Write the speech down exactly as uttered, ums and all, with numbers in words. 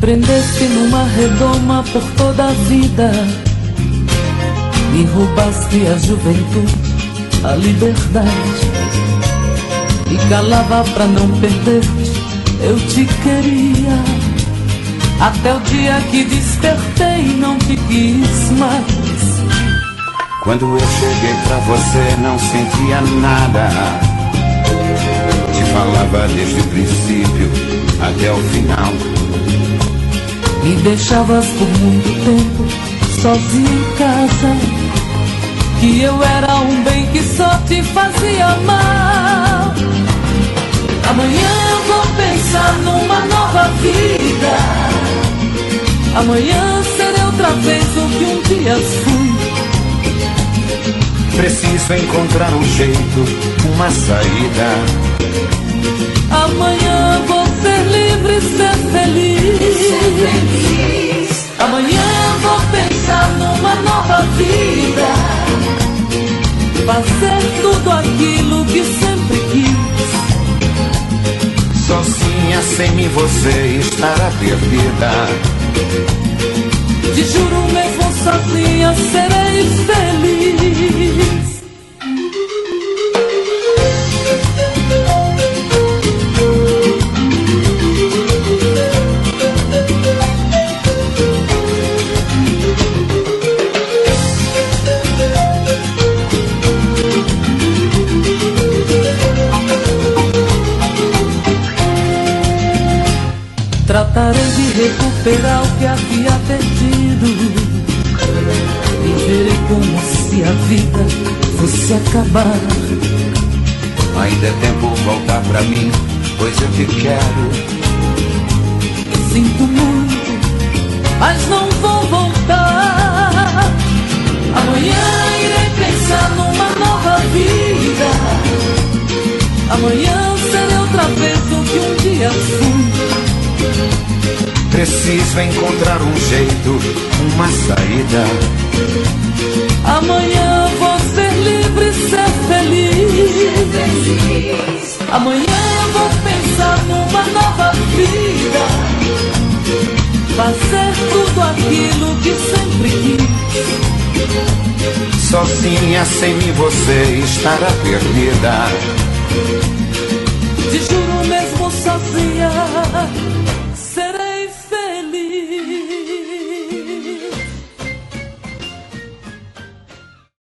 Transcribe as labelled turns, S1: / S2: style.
S1: prendeste numa redoma por toda a vida, me roubaste a juventude, a liberdade, e calava pra não perder-te, eu te queria, até o dia que despertei e não te quis mais.
S2: Quando eu cheguei pra você não sentia nada, te falava desde o princípio até o final.
S1: Me deixavas por muito tempo sozinho em casa, que eu era um bem que só te fazia mal. Amanhã eu vou pensar numa nova vida, amanhã serei outra vez o que um dia fui.
S2: Preciso encontrar um jeito, uma saída.
S1: Amanhã vou ser livre e ser feliz. Amanhã vou pensar numa nova vida, fazer tudo aquilo que sempre quis.
S2: Sozinha, sem mim você estará perdida.
S1: Te juro, mesmo sozinha serei feliz. Tratarei de recuperar o que havia perdido, e verei como se a vida fosse acabar.
S2: Ainda é tempo voltar pra mim, pois eu te quero.
S1: Sinto muito, mas não vou voltar. Amanhã irei pensar numa nova vida, amanhã serei outra vez o que um dia fui.
S2: Preciso encontrar um jeito, uma saída.
S1: Amanhã vou ser livre e ser feliz. Amanhã eu vou pensar numa nova vida, fazer tudo aquilo que sempre quis.
S2: Sozinha, sem mim você estará perdida.
S1: Te juro, mesmo sozinha